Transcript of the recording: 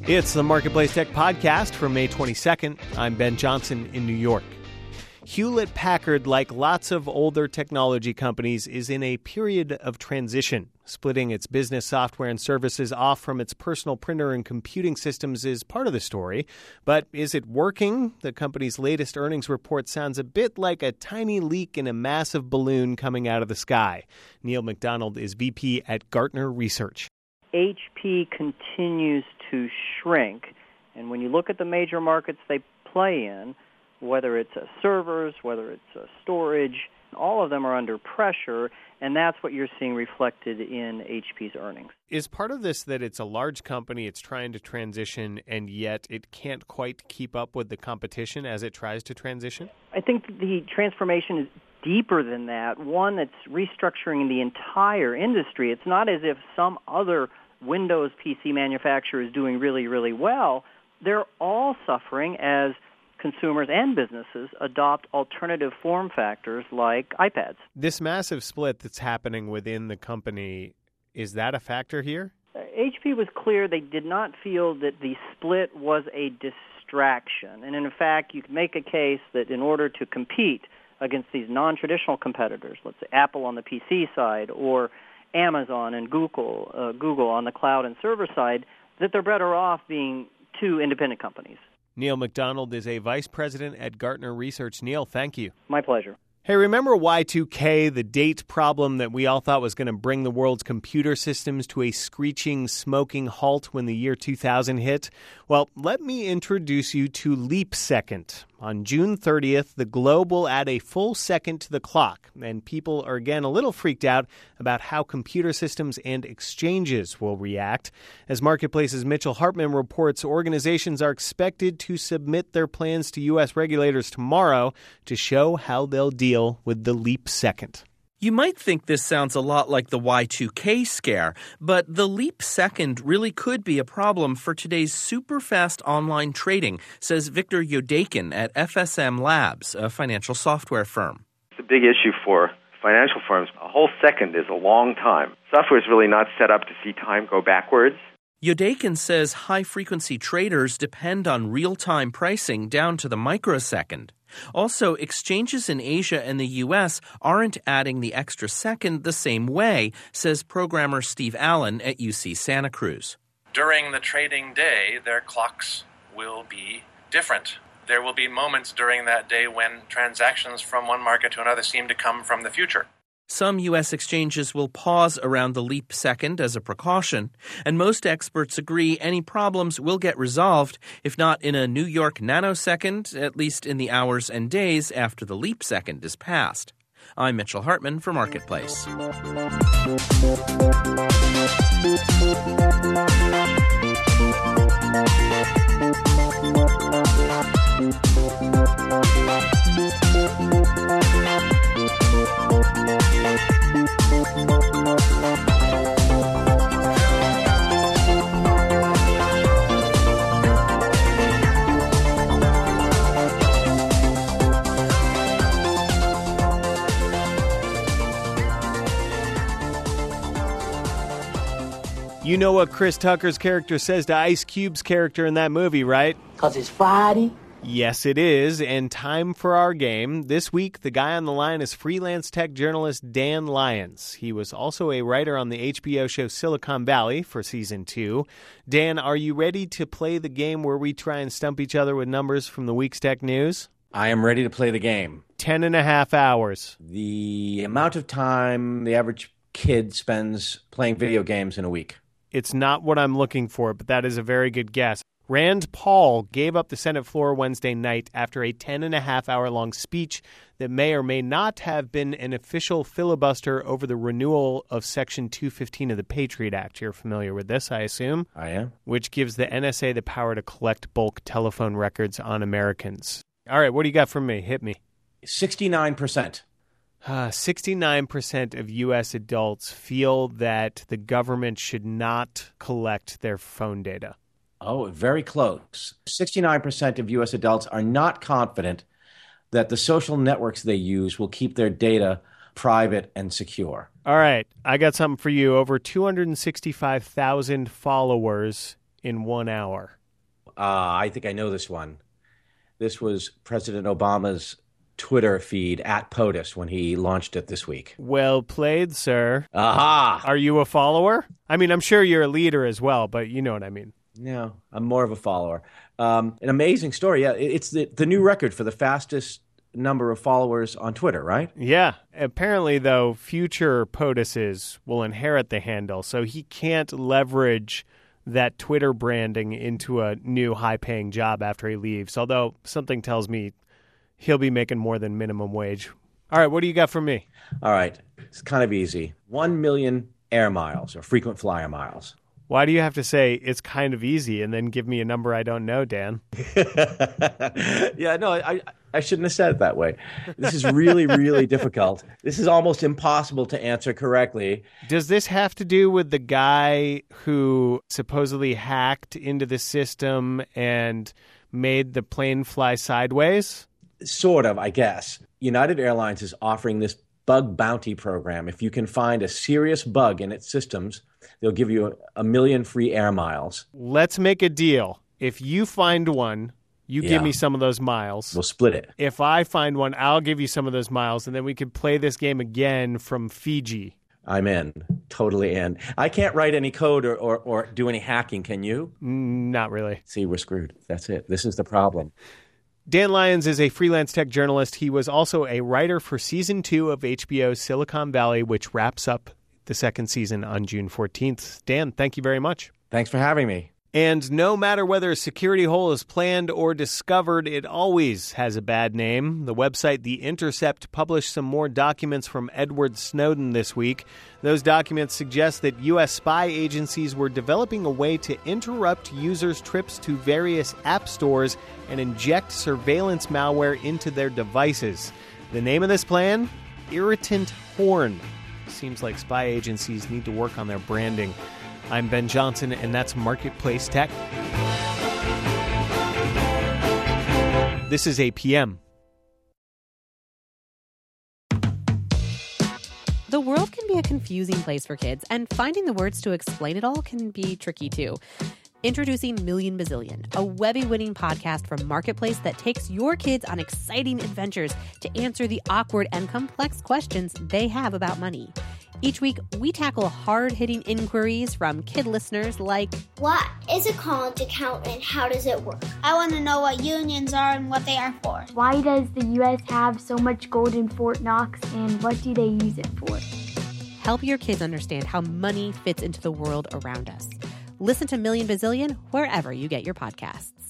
It's the Marketplace Tech Podcast for May 22nd. I'm Ben Johnson in New York. Hewlett-Packard, like lots of older technology companies, is in a period of transition. Splitting its business software and services off from its personal printer and computing systems is part of the story. But is it working? The company's latest earnings report sounds a bit like a tiny leak in a massive balloon coming out of the sky. Neil McDonald is VP at Gartner Research. HP continues to shrink, and when you look at the major markets they play in, whether it's servers, whether it's storage, all of them are under pressure, and that's what you're seeing reflected in HP's earnings. Is part of this that it's a large company, it's trying to transition, and yet it can't quite keep up with the competition as it tries to transition? I think the transformation is deeper than that, one that's restructuring the entire industry. It's not as if some other Windows PC manufacturer is doing really, really well. They're all suffering as consumers and businesses adopt alternative form factors like iPads. This massive split that's happening within the company, is that a factor here? HP was clear they did not feel that the split was a distraction. And in fact, you could make a case that in order to compete against these non-traditional competitors, let's say Apple on the PC side or Amazon and Google on the cloud and server side, that they're better off being two independent companies. Neil McDonald is a vice president at Gartner Research. Neil, thank you. My pleasure. Hey, remember Y2K, the date problem that we all thought was going to bring the world's computer systems to a screeching, smoking halt when the year 2000 hit? Well, let me introduce you to Leap Second. On June 30th, the globe will add a full second to the clock, and people are again a little freaked out about how computer systems and exchanges will react. As Marketplace's Mitchell Hartman reports, organizations are expected to submit their plans to U.S. regulators tomorrow to show how they'll deal with the Leap Second. You might think this sounds a lot like the Y2K scare, but the leap second really could be a problem for today's super-fast online trading, says Victor Yudaikin at FSM Labs, a financial software firm. It's a big issue for financial firms. A whole second is a long time. Software is really not set up to see time go backwards. Yudaikin says high-frequency traders depend on real-time pricing down to the microsecond. Also, exchanges in Asia and the U.S. aren't adding the extra second the same way, says programmer Steve Allen at UC Santa Cruz. During the trading day, their clocks will be different. There will be moments during that day when transactions from one market to another seem to come from the future. Some U.S. exchanges will pause around the leap second as a precaution, and most experts agree any problems will get resolved, if not in a New York nanosecond, at least in the hours and days after the leap second is passed. I'm Mitchell Hartman for Marketplace. You know what Chris Tucker's character says to Ice Cube's character in that movie, right? 'Cause it's Friday. Yes, it is, and time for our game. This week, the guy on the line is freelance tech journalist Dan Lyons. He was also a writer on the HBO show Silicon Valley for Season 2. Dan, are you ready to play the game where we try and stump each other with numbers from the week's tech news? I am ready to play the game. 10.5 hours. The amount of time the average kid spends playing video games in a week. It's not what I'm looking for, but that is a very good guess. Rand Paul gave up the Senate floor Wednesday night after a 10.5-hour-long speech that may or may not have been an official filibuster over the renewal of Section 215 of the Patriot Act. You're familiar with this, I assume? I am. Which gives the NSA the power to collect bulk telephone records on Americans. All right, what do you got for me? Hit me. 69%. 69% of U.S. adults feel that the government should not collect their phone data. Oh, very close. 69% of U.S. adults are not confident that the social networks they use will keep their data private and secure. All right, I got something for you. Over 265,000 followers in 1 hour? I think I know this one. This was President Obama's Twitter feed at POTUS when he launched it this week. Well played, sir. Aha! Are you a follower? I mean, I'm sure you're a leader as well, but you know what I mean. No, I'm more of a follower. An amazing story. Yeah, it's the new record for the fastest number of followers on Twitter, right? Yeah. Apparently, though, future POTUSes will inherit the handle, so he can't leverage that Twitter branding into a new high-paying job after he leaves, although something tells me he'll be making more than minimum wage. All right, what do you got for me? All right, it's kind of easy. 1 million air miles or frequent flyer miles. Why do you have to say it's kind of easy and then give me a number I don't know, Dan? Yeah, no, I shouldn't have said it that way. This is really, really difficult. This is almost impossible to answer correctly. Does this have to do with the guy who supposedly hacked into the system and made the plane fly sideways? Sort of, I guess. United Airlines is offering this bug bounty program. If you can find a serious bug in its systems, they'll give you 1 million free air miles. Let's make a deal. If you find one, you give me some of those miles. We'll split it. If I find one, I'll give you some of those miles, and then we can play this game again from Fiji. I'm in. Totally in. I can't write any code or do any hacking, can you? Not really. See, we're screwed. That's it. This is the problem. Dan Lyons is a freelance tech journalist. He was also a writer for Season 2 of HBO's Silicon Valley, which wraps up the second season on June 14th. Dan, thank you very much. Thanks for having me. And no matter whether a security hole is planned or discovered, it always has a bad name. The website The Intercept published some more documents from Edward Snowden this week. Those documents suggest that U.S. spy agencies were developing a way to interrupt users' trips to various app stores and inject surveillance malware into their devices. The name of this plan? Irritant Horn. Seems like spy agencies need to work on their branding. I'm Ben Johnson, and that's Marketplace Tech. This is APM. The world can be a confusing place for kids, and finding the words to explain it all can be tricky too. Introducing Million Bazillion, a Webby-winning podcast from Marketplace that takes your kids on exciting adventures to answer the awkward and complex questions they have about money. Each week, we tackle hard-hitting inquiries from kid listeners like, what is a college account and how does it work? I want to know what unions are and what they are for. Why does the U.S. have so much gold in Fort Knox and what do they use it for? Help your kids understand how money fits into the world around us. Listen to Million Bazillion wherever you get your podcasts.